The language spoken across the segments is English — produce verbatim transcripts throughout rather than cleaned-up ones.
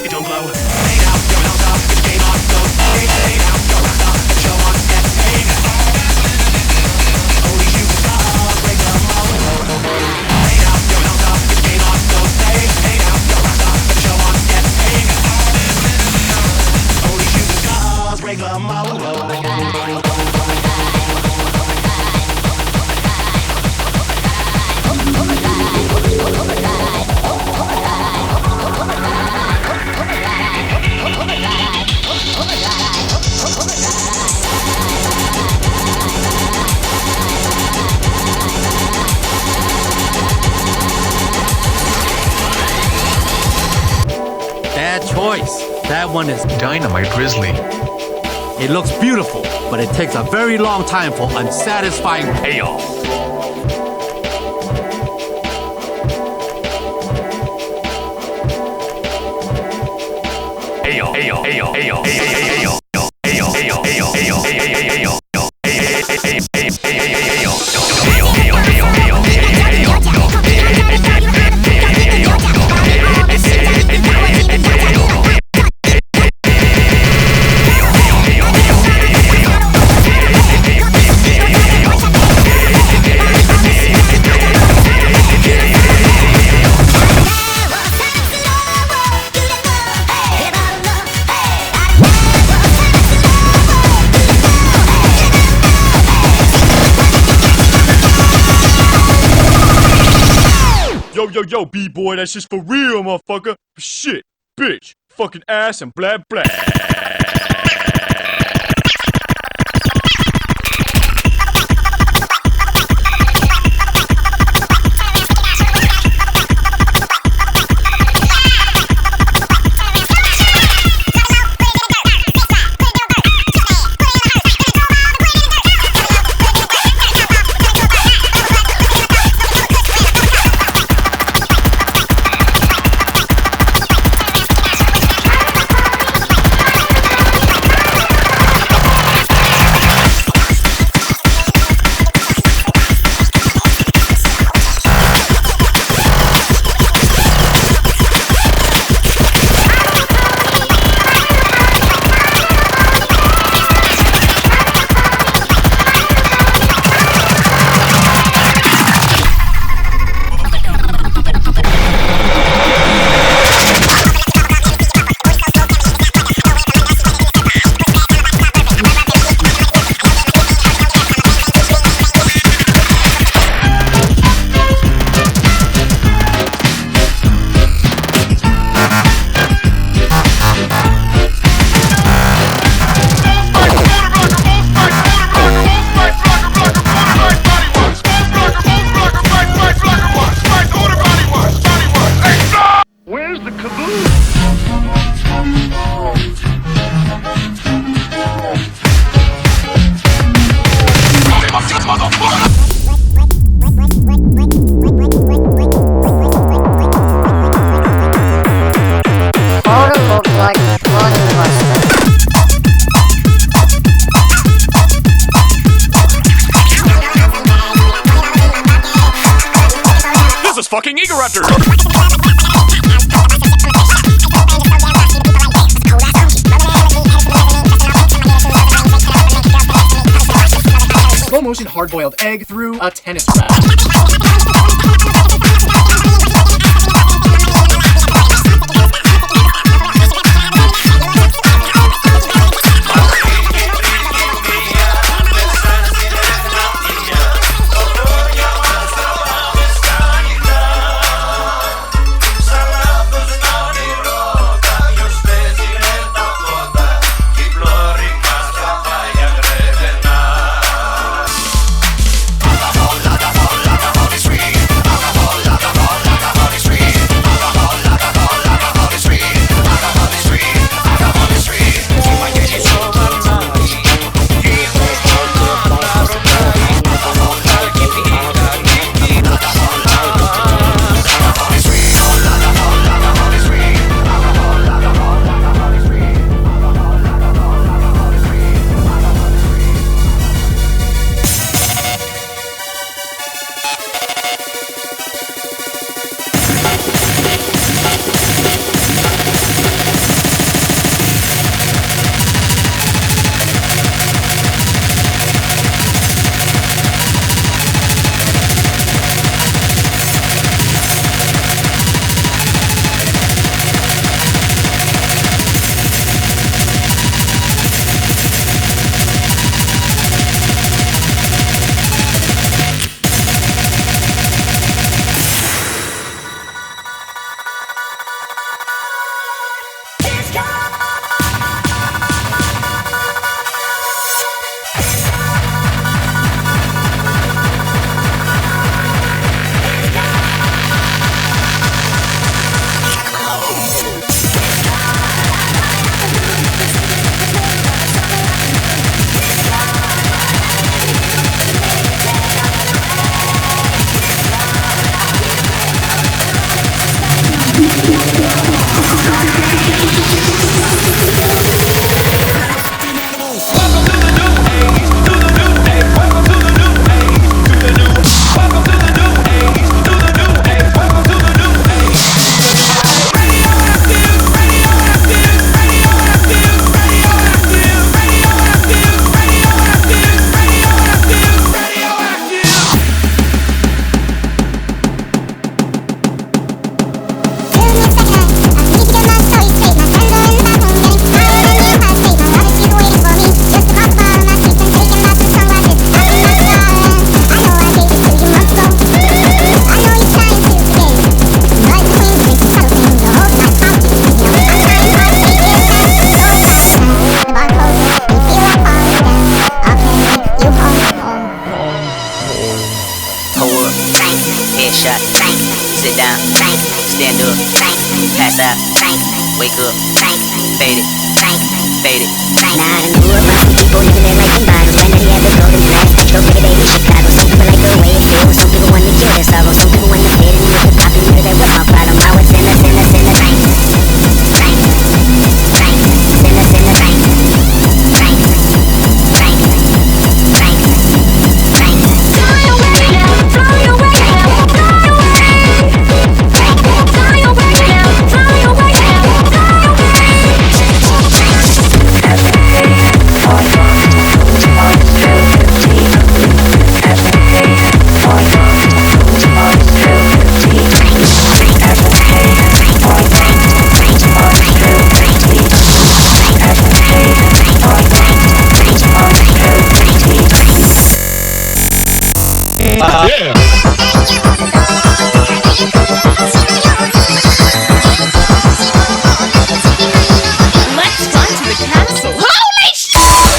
it don't glow. Hey now, you're on top, get the game on, go. Hey, hey now, you're rock star, the show on net. Hey now, only shooting stars break the mold. Hey now, you're on top, get the game on, go. Hey, hey now, you're rock star, the show on net. Hey now, only shooting stars break the mold. Bad choice. That one is Dynamite Grizzly. It looks beautiful, but it takes a very long time for unsatisfying payoff. Ayo, ayo, ayo, ayo, ayo, ayo, ayo, ayo, ayo, ayo, ayo, Yo, yo, yo, B-boy, that's just for real, motherfucker. Shit, bitch, fucking ass and blah, blah. This is fucking Egaraptor! Slow motion hard-boiled egg through a tennis racket. Sweet. fade it, fade it. Now I done grew up around some people living their life in bottles. When did he have the golden flask? Go pretty baby Chicago. Some people like the way it feels. Some people want to kill their sorrow. Some people want to fit in with the popular. That was my problem. I was in a, in a, in a rank, rank, rank, in a, in a rank, rank, rank, rank, rank. Fly away now, fly away now, fly away. Fly away now, fly away now, fly away. Let's run to the castle. Holy shit!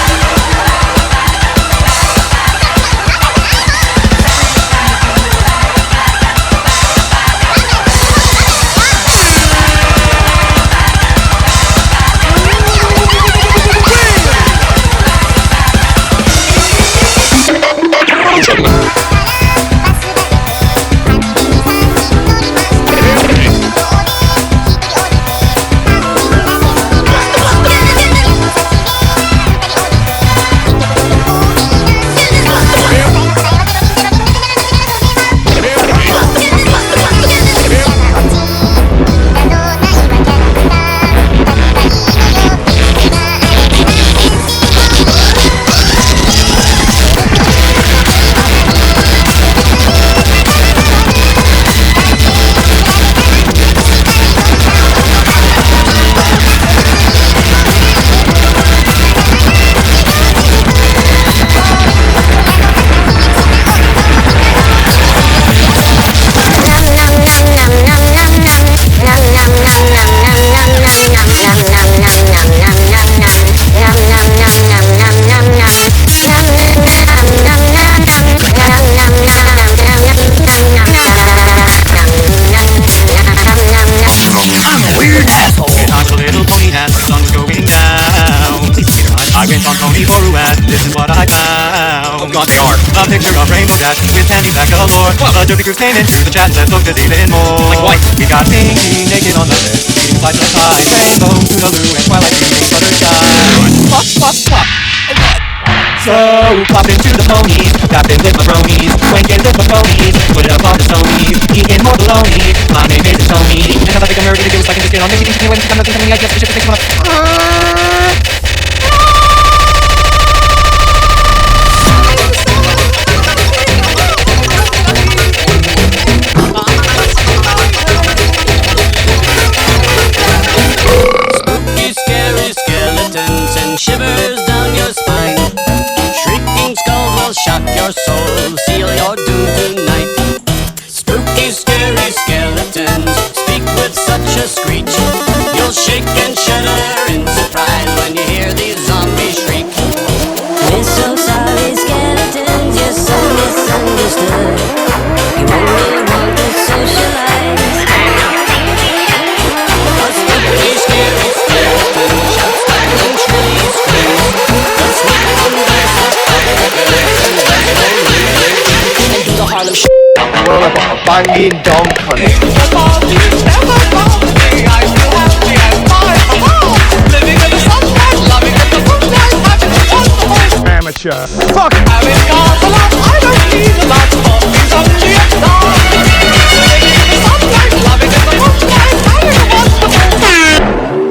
This is what I found. Oh God, they are. A picture of Rainbow Dash with candy back galore. A dirty cruise came into the chat that looked as even more. Like what? We got Pinky naked on the bed, eating slices of pie. Rainbow, Toodaloo, and Twilight eating Fluttershy. Flop, flop, flop. Oh God. So, pop into the ponies, tap in with my bronies, wank in with my ponies, put it up on the stonies, eating more baloney. My name is Tony, and I think I'm nerdy to do is like a biscuit on making things when I'm not thinking I guess I should take one up. Shivers down your spine. Shrieking skulls will shock your soul, seal your doom tonight. Spooky, scary skeletons speak with such a screech. You'll shake and shudder in surprise when you hear these zombies shriek. We're so sorry, skeletons, you're so misunderstood. You only want to socialize. A spooky, scary skeleton shouts back and shrilly screams. The sweet wonders of Africa and do the Harlem Shake. Well, I'm a banging dong cunning. Amateur. Fuck! Having got a lot, I don't need a lot of these only a star. Living in the sunlight, loving in the moonlight, having a wonderful time.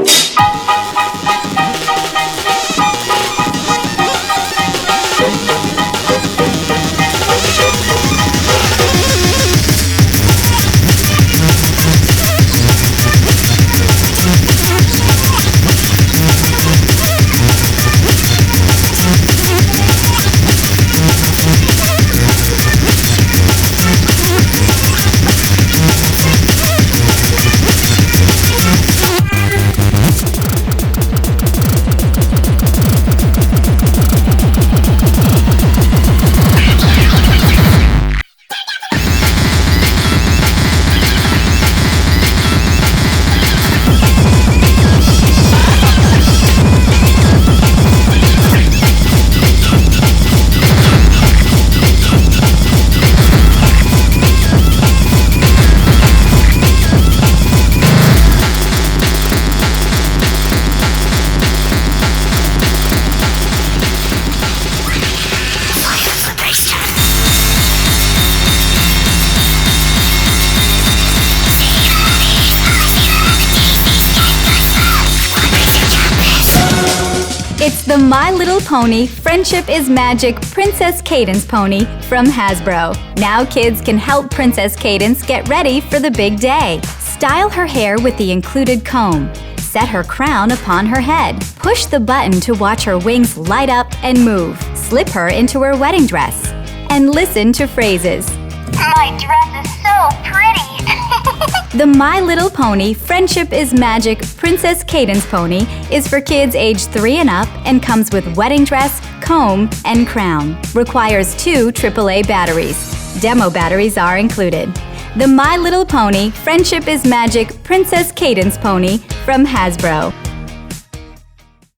It's the My Little Pony Friendship is Magic Princess Cadance pony from Hasbro. Now kids can help Princess Cadance get ready for the big day. Style her hair with the included comb. Set her crown upon her head. Push the button to watch her wings light up and move. Slip her into her wedding dress. And listen to phrases. My dress is so pretty. The My Little Pony Friendship is Magic Princess Cadance pony is for kids age three and up and comes with wedding dress, comb, and crown. Requires two triple A batteries. Demo batteries are included. The My Little Pony Friendship is Magic Princess Cadance pony from Hasbro.